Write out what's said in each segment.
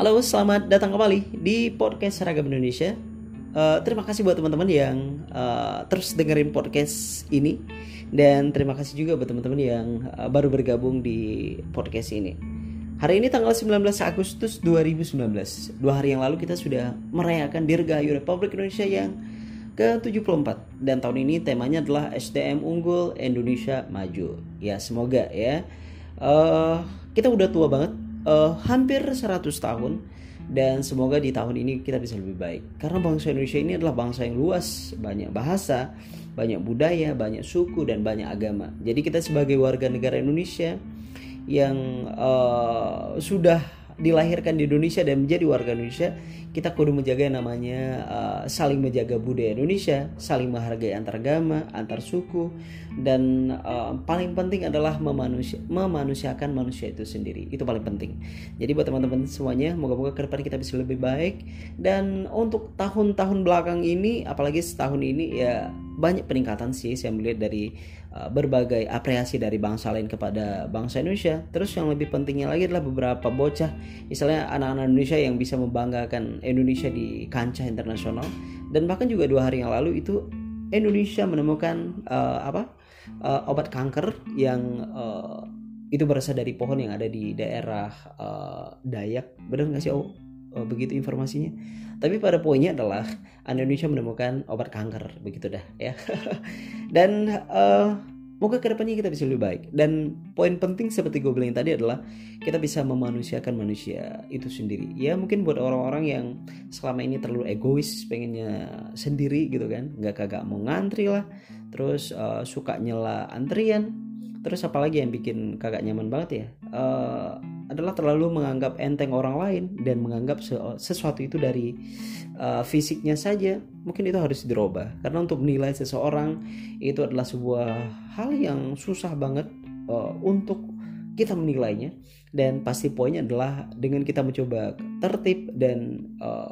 Halo, selamat datang kembali di podcast Seragam Indonesia. Terima kasih buat teman-teman yang terus dengerin podcast ini. Dan terima kasih juga buat teman-teman yang baru bergabung di podcast ini. Hari ini tanggal 19 Agustus 2019. 2 hari yang lalu kita sudah merayakan Dirgahayu Republik Indonesia yang ke-74. Dan tahun ini temanya adalah SDM Unggul Indonesia Maju. Ya, semoga ya. Kita udah tua banget. Hampir 100 tahun, dan semoga di tahun ini kita bisa lebih baik, karena bangsa Indonesia ini adalah bangsa yang luas, banyak bahasa, banyak budaya, banyak suku, dan banyak agama. Jadi kita sebagai warga negara Indonesia yang sudah dilahirkan di Indonesia dan menjadi warga Indonesia, kita kudu menjaga yang namanya saling menjaga budaya Indonesia, saling menghargai antar agama, antar suku, dan paling penting adalah memanusiakan manusia itu sendiri. Itu paling penting. Jadi buat teman-teman semuanya, moga-moga ke depan kita bisa lebih baik. Dan untuk tahun-tahun belakang ini, apalagi setahun ini, ya banyak peningkatan sih saya melihat dari berbagai apresiasi dari bangsa lain kepada bangsa Indonesia. Terus yang lebih pentingnya lagi adalah beberapa bocah, misalnya anak-anak Indonesia yang bisa membanggakan Indonesia di kancah internasional. Dan bahkan juga 2 hari yang lalu itu Indonesia menemukan obat kanker yang itu berasal dari pohon yang ada di daerah Dayak. Benar nggak sih begitu informasinya? Tapi pada poinnya adalah Indonesia menemukan obat kanker, begitu dah ya. Dan moga kedepannya kita bisa lebih baik. Dan poin penting seperti gue bilang tadi adalah kita bisa memanusiakan manusia itu sendiri. Ya mungkin buat orang-orang yang selama ini terlalu egois, pengennya sendiri gitu kan, kagak mau ngantri lah, terus suka nyela antrian, terus apalagi yang bikin kagak nyaman banget ya, adalah terlalu menganggap enteng orang lain dan menganggap sesuatu itu dari fisiknya saja. Mungkin itu harus dirubah, karena untuk menilai seseorang itu adalah sebuah hal yang susah banget untuk kita menilainya. Dan pasti poinnya adalah dengan kita mencoba tertib dan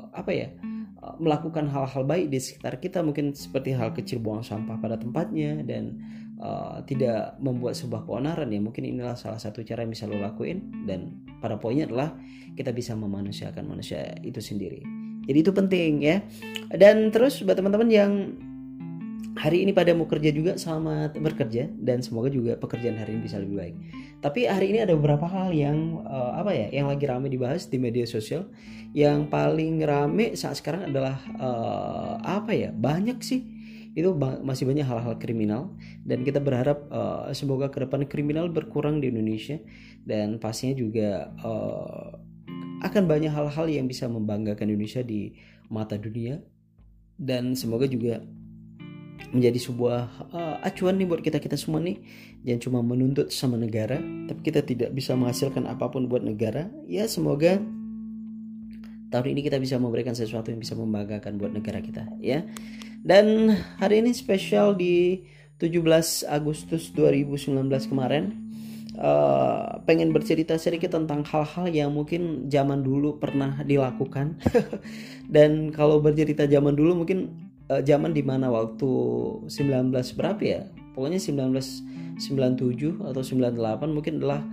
melakukan hal-hal baik di sekitar kita, mungkin seperti hal kecil buang sampah pada tempatnya dan tidak membuat sebuah keonaran, ya mungkin inilah salah satu cara yang bisa lo lakuin. Dan pada poinnya adalah kita bisa memanusiakan manusia itu sendiri. Jadi itu penting ya. Dan terus buat teman-teman yang hari ini pada mau kerja juga, selamat bekerja dan semoga juga pekerjaan hari ini bisa lebih baik. Tapi hari ini ada beberapa hal yang yang lagi rame dibahas di media sosial. Yang paling rame saat sekarang adalah banyak sih, itu masih banyak hal-hal kriminal, dan kita berharap semoga ke depan kriminal berkurang di Indonesia, dan pastinya juga akan banyak hal-hal yang bisa membanggakan Indonesia di mata dunia. Dan semoga juga menjadi sebuah acuan nih buat kita semua nih. Jangan cuma menuntut sama negara, tapi kita tidak bisa menghasilkan apapun buat negara. Ya semoga tahun ini kita bisa memberikan sesuatu yang bisa membanggakan buat negara kita ya. Dan hari ini spesial di 17 Agustus 2019 kemarin, pengen bercerita sedikit tentang hal-hal yang mungkin zaman dulu pernah dilakukan. Dan kalau bercerita zaman dulu mungkin zaman dimana waktu 19 berapa ya, pokoknya 1997 atau 98 mungkin adalah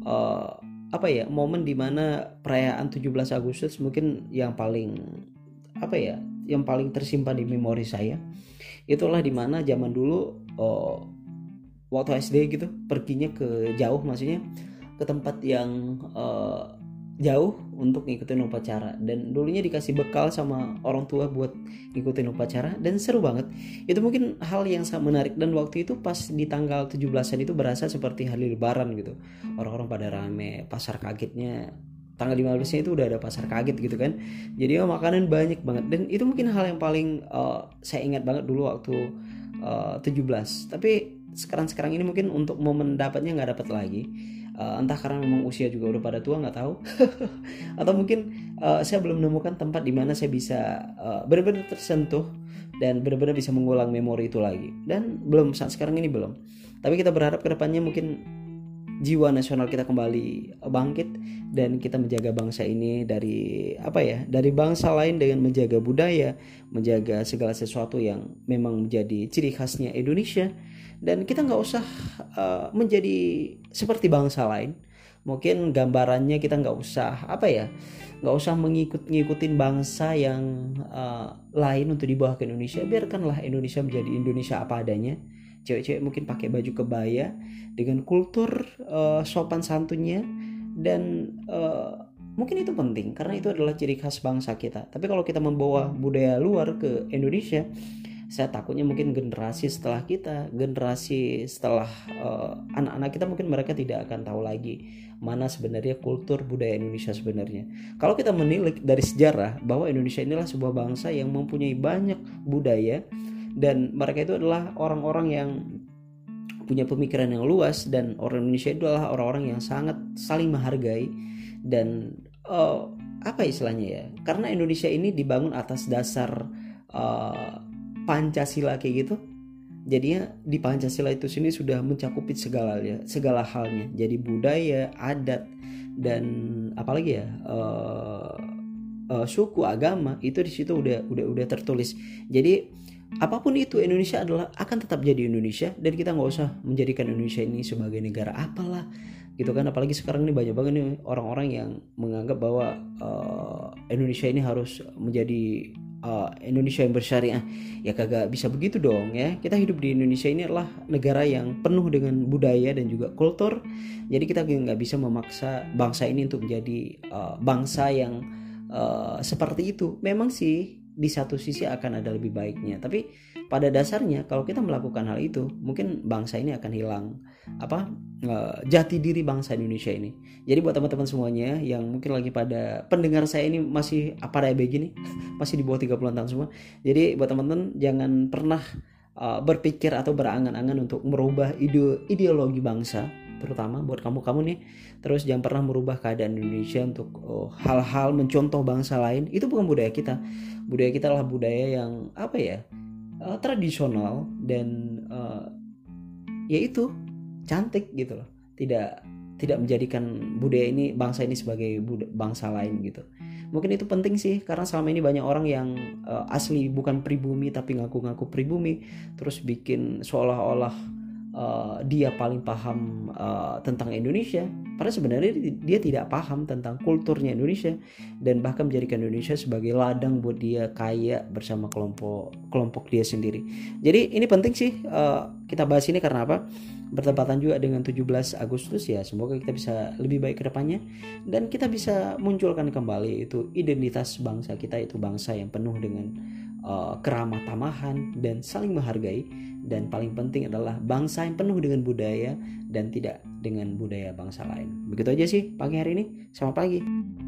momen dimana perayaan 17 Agustus mungkin yang paling yang paling tersimpan di memori saya. Itulah dimana zaman dulu waktu SD gitu, perginya ke jauh, maksudnya ke tempat yang jauh untuk ngikutin upacara. Dan dulunya dikasih bekal sama orang tua buat ngikutin upacara, dan seru banget. Itu mungkin hal yang sangat menarik. Dan waktu itu pas di tanggal 17-an itu berasa seperti hari lebaran gitu. Orang-orang pada rame, pasar kagetnya tanggal 15-nya itu udah ada pasar kaget gitu kan. Jadi makanan banyak banget. Dan itu mungkin hal yang paling saya ingat banget dulu waktu 17. Tapi sekarang ini mungkin untuk momen dapatnya nggak dapat lagi. Entah karena memang usia juga udah pada tua, nggak tahu. Atau mungkin saya belum menemukan tempat di mana saya bisa benar-benar tersentuh dan benar-benar bisa mengulang memori itu lagi. Dan belum, saat sekarang ini belum. Tapi kita berharap ke depannya mungkin jiwa nasional kita kembali bangkit dan kita menjaga bangsa ini dari bangsa lain dengan menjaga budaya, menjaga segala sesuatu yang memang menjadi ciri khasnya Indonesia. Dan kita nggak usah menjadi seperti bangsa lain, mungkin gambarannya kita nggak usah nggak usah ngikutin bangsa yang lain untuk dibawa ke Indonesia. Biarkanlah Indonesia menjadi Indonesia apa adanya. Cewek-cewek mungkin pakai baju kebaya dengan kultur sopan santunnya, dan mungkin itu penting karena itu adalah ciri khas bangsa kita. Tapi kalau kita membawa budaya luar ke Indonesia, saya takutnya mungkin generasi setelah kita, generasi setelah anak-anak kita, mungkin mereka tidak akan tahu lagi mana sebenarnya kultur budaya Indonesia sebenarnya. Kalau kita menilik dari sejarah bahwa Indonesia inilah sebuah bangsa yang mempunyai banyak budaya, dan mereka itu adalah orang-orang yang punya pemikiran yang luas, dan orang Indonesia itu adalah orang-orang yang sangat saling menghargai. Dan apa istilahnya ya, karena Indonesia ini dibangun atas dasar Pancasila kayak gitu, jadinya di Pancasila itu sini sudah mencakupi segala halnya. Jadi budaya, adat, dan apalagi ya suku, agama, itu di situ udah tertulis. Jadi apapun itu, Indonesia akan tetap jadi Indonesia, dan kita nggak usah menjadikan Indonesia ini sebagai negara apalah gitu kan. Apalagi sekarang ini banyak banget nih orang-orang yang menganggap bahwa Indonesia ini harus menjadi Indonesia yang bersyariah. Ya kagak bisa begitu dong ya. Kita hidup di Indonesia ini adalah negara yang penuh dengan budaya dan juga kultur. Jadi kita nggak bisa memaksa bangsa ini untuk menjadi bangsa yang seperti itu. Memang sih di satu sisi akan ada lebih baiknya, tapi pada dasarnya kalau kita melakukan hal itu, mungkin bangsa ini akan hilang jati diri bangsa Indonesia ini. Jadi buat teman-teman semuanya yang mungkin lagi pada pendengar saya ini masih begini, masih di bawah 30 tahun semua. Jadi buat teman-teman jangan pernah berpikir atau berangan-angan untuk merubah ideologi bangsa, terutama buat kamu nih. Terus jangan pernah merubah keadaan Indonesia untuk hal-hal mencontoh bangsa lain. Itu bukan budaya kita. Budaya kita adalah budaya yang tradisional, dan yaitu cantik gitu loh. Tidak menjadikan budaya ini, bangsa ini sebagai bangsa lain gitu. Mungkin itu penting sih, karena selama ini banyak orang yang asli bukan pribumi tapi ngaku-ngaku pribumi, terus bikin seolah-olah dia paling paham tentang Indonesia, padahal sebenarnya dia tidak paham tentang kulturnya Indonesia, dan bahkan menjadikan Indonesia sebagai ladang buat dia kaya bersama kelompok dia sendiri. Jadi ini penting sih kita bahas ini, karena apa? Bertepatan juga dengan 17 Agustus ya. Semoga kita bisa lebih baik ke depannya, dan kita bisa munculkan kembali itu identitas bangsa kita, itu bangsa yang penuh dengan keramah tamahan dan saling menghargai, dan paling penting adalah bangsa yang penuh dengan budaya dan tidak dengan budaya bangsa lain. Begitu aja sih pagi hari ini. Selamat pagi.